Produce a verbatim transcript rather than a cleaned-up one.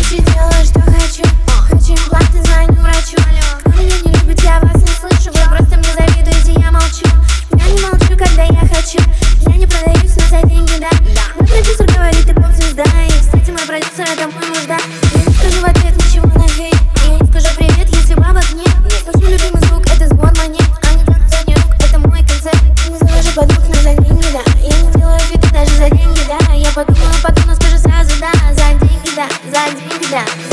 ночью делаю, что хочу. Хочу импланты, звоню врачу. Кто меня не любит, я вас не слышу. Вы просто мне завидуете, я молчу. Я не молчу, когда я хочу. Я не продаюсь, но за деньги, да. Мой продюсер говорит, ты поп-звезда. И, кстати, мой продюсер — это мой муж, да. Я не скажу в ответ ничего на хейт. Я не скажу привет, если бабок нет. Очень любимый звук — это звон монет. А не танцевание рук — это мой концерт. Не завожу подруг, но за деньги, да. Я не делаю фиты даже за деньги, да. Я подумала, потом, но скажу сразу, да. За деньги, да, за деньги, да.